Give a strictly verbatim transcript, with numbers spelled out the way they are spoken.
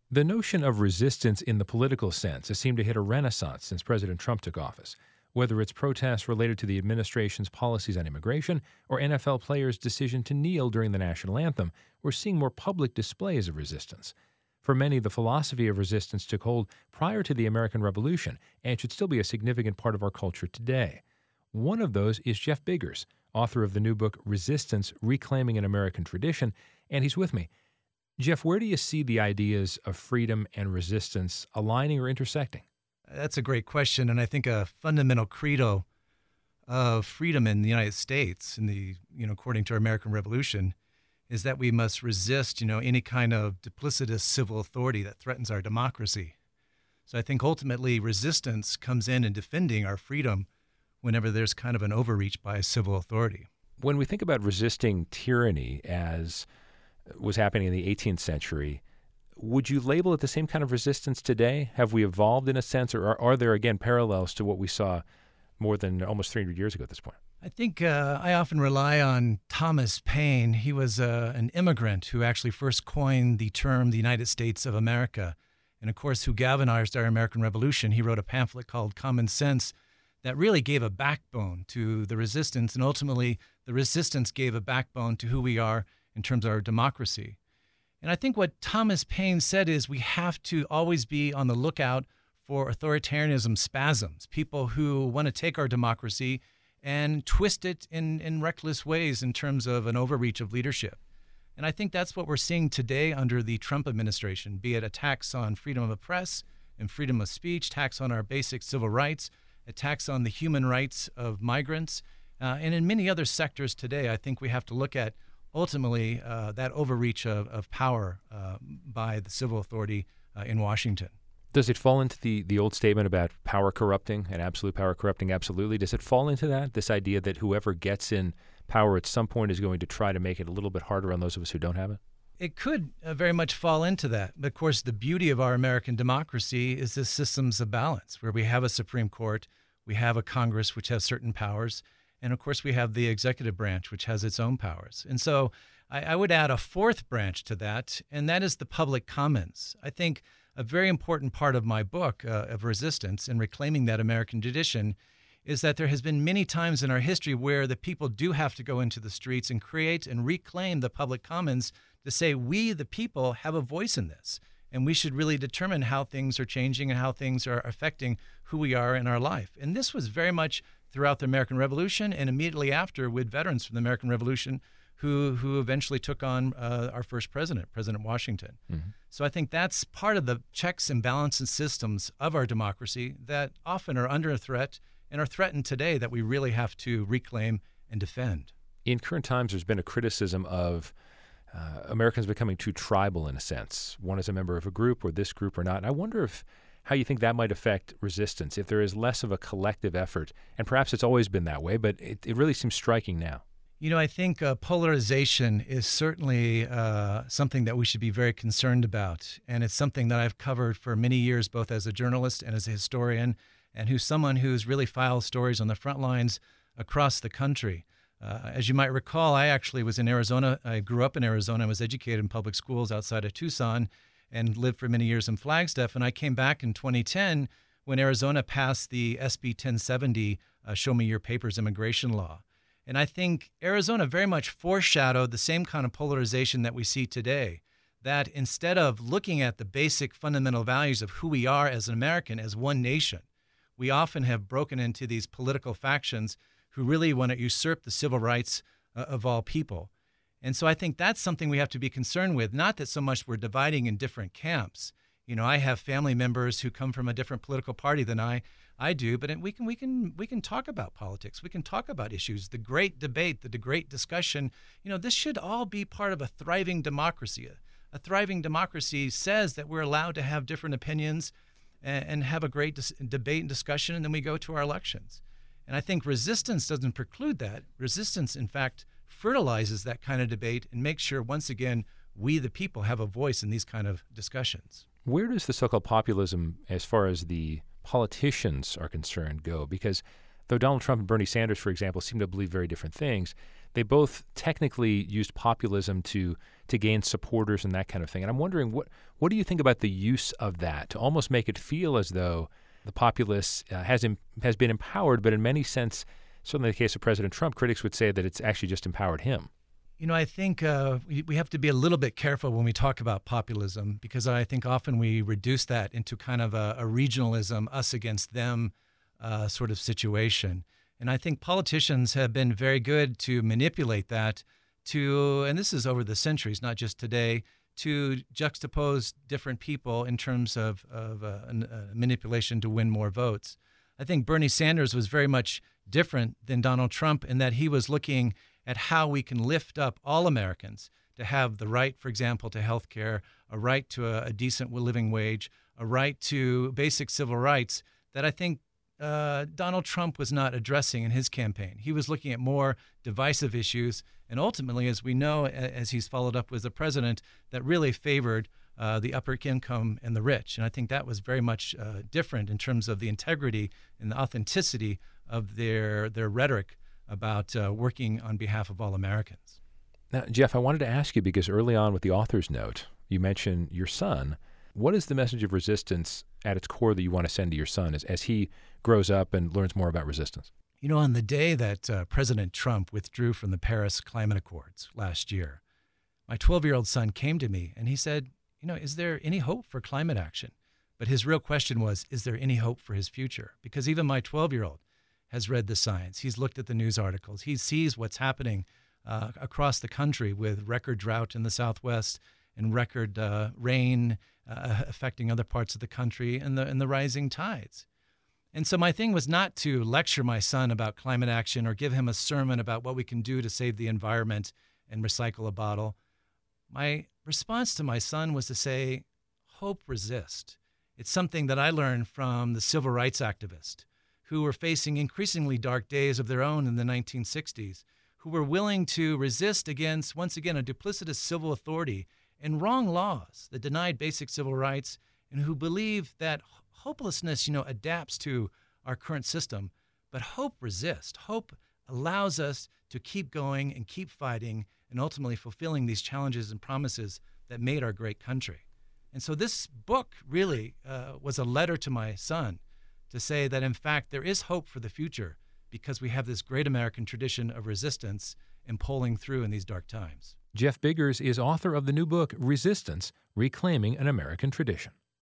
The notion of resistance in the political sense has seemed to hit a renaissance since President Trump took office. Whether it's protests related to the administration's policies on immigration or N F L players' decision to kneel during the national anthem, we're seeing more public displays of resistance. For many, the philosophy of resistance took hold prior to the American Revolution and should still be a significant part of our culture today. One of those is Jeff Biggers, author of the new book Resistance: Reclaiming an American Tradition, and he's with me. Jeff, where do you see the ideas of freedom and resistance aligning or intersecting? That's a great question, and I think a fundamental credo of freedom in the United States, in the you know, according to our American Revolution, is that we must resist, you know, any kind of duplicitous civil authority that threatens our democracy. So I think ultimately resistance comes in in defending our freedom whenever there's kind of an overreach by a civil authority. When we think about resisting tyranny as was happening in the eighteenth century, would you label it the same kind of resistance today? Have we evolved in a sense, or are, are there, again, parallels to what we saw more than almost three hundred years ago at this point? I think uh, I often rely on Thomas Paine. He was uh, an immigrant who actually first coined the term the United States of America, and of course who galvanized our American Revolution. He wrote a pamphlet called Common Sense that really gave a backbone to the resistance, and ultimately the resistance gave a backbone to who we are in terms of our democracy. And I think what Thomas Paine said is we have to always be on the lookout for authoritarianism spasms, people who want to take our democracy and twist it in, in reckless ways in terms of an overreach of leadership. And I think that's what we're seeing today under the Trump administration, be it attacks on freedom of the press and freedom of speech, attacks on our basic civil rights, attacks on the human rights of migrants, uh, and in many other sectors today. I think we have to look at ultimately uh, that overreach of, of power uh, by the civil authority uh, in Washington. Does it fall into the, the old statement about power corrupting and absolute power corrupting absolutely? Does it fall into that, this idea that whoever gets in power at some point is going to try to make it a little bit harder on those of us who don't have it? It could uh, very much fall into that. But of course, the beauty of our American democracy is this systems of balance, where we have a Supreme Court, we have a Congress which has certain powers, and of course we have the executive branch which has its own powers. And so I, I would add a fourth branch to that, and that is the public commons. I think a very important part of my book uh, of resistance and reclaiming that American tradition is that there has been many times in our history where the people do have to go into the streets and create and reclaim the public commons to say, we, the people, have a voice in this. And we should really determine how things are changing and how things are affecting who we are in our life. And this was very much throughout the American Revolution and immediately after with veterans from the American Revolution who who eventually took on uh, our first president, President Washington. Mm-hmm. So I think that's part of the checks and balances systems of our democracy that often are under threat and are threatened today that we really have to reclaim and defend. In current times, there's been a criticism of uh, Americans becoming too tribal in a sense. One is a member of a group or this group or not. And I wonder if how you think that might affect resistance, if there is less of a collective effort. And perhaps it's always been that way, but it, it really seems striking now. You know, I think uh, polarization is certainly uh, something that we should be very concerned about. And it's something that I've covered for many years, both as a journalist and as a historian, and who's someone who's really filed stories on the front lines across the country. Uh, as you might recall, I actually was in Arizona. I grew up in Arizona. I was educated in public schools outside of Tucson and lived for many years in Flagstaff. And I came back in twenty ten when Arizona passed the S B ten seventy, uh, Show Me Your Papers immigration law. And I think Arizona very much foreshadowed the same kind of polarization that we see today, that instead of looking at the basic fundamental values of who we are as an American, as one nation, we often have broken into these political factions who really want to usurp the civil rights uh, of all people. And so I think that's something we have to be concerned with, not that so much we're dividing in different camps. You know, I have family members who come from a different political party than I I do, but we can we can we can talk about politics. We can talk about issues, the great debate, the great discussion. You know, this should all be part of a thriving democracy. A, a thriving democracy says that we're allowed to have different opinions and, and have a great dis- debate and discussion, and then we go to our elections. And I think resistance doesn't preclude that. Resistance, in fact, fertilizes that kind of debate and makes sure, once again, we the people have a voice in these kind of discussions. Where does the so-called populism, as far as the politicians are concerned, go? Because though Donald Trump and Bernie Sanders, for example, seem to believe very different things, they both technically used populism to to gain supporters and that kind of thing. And I'm wondering, what what do you think about the use of that to almost make it feel as though the populace uh, has em- has been empowered, but in many sense, certainly in the case of President Trump, critics would say that it's actually just empowered him. You know, I think uh, we, we have to be a little bit careful when we talk about populism, because I think often we reduce that into kind of a, a regionalism, us against them uh, sort of situation. And I think politicians have been very good to manipulate that to, and this is over the centuries, not just today, to juxtapose different people in terms of, of uh, uh, manipulation to win more votes. I think Bernie Sanders was very much different than Donald Trump in that he was looking at how we can lift up all Americans to have the right, for example, to health care, a right to a, a decent living wage, a right to basic civil rights that I think uh, Donald Trump was not addressing in his campaign. He was looking at more divisive issues, and ultimately, as we know, as he's followed up with the president, that really favored uh, the upper income and the rich. And I think that was very much uh, different in terms of the integrity and the authenticity of their their rhetoric about uh, working on behalf of all Americans. Now, Jeff, I wanted to ask you, because early on with the author's note, you mentioned your son. What is the message of resistance at its core that you want to send to your son as, as he grows up and learns more about resistance? You know, on the day that uh, President Trump withdrew from the Paris Climate Accords last year, my twelve-year-old son came to me and he said, you know, is there any hope for climate action? But his real question was, is there any hope for his future? Because even my twelve-year-old has read the science. He's looked at the news articles. He sees what's happening uh, across the country with record drought in the Southwest and record uh, rain uh, affecting other parts of the country and the, and the rising tides. And so my thing was not to lecture my son about climate action or give him a sermon about what we can do to save the environment and recycle a bottle. My response to my son was to say, hope resist. It's something that I learned from the civil rights activists who were facing increasingly dark days of their own in the nineteen sixties, who were willing to resist against, once again, a duplicitous civil authority and wrong laws that denied basic civil rights, and who believe that hopelessness, you know, adapts to our current system, but hope resists. Hope allows us to keep going and keep fighting and ultimately fulfilling these challenges and promises that made our great country. And so this book really uh, was a letter to my son to say that, in fact, there is hope for the future because we have this great American tradition of resistance and pulling through in these dark times. Jeff Biggers is author of the new book, Resistance: Reclaiming an American Tradition.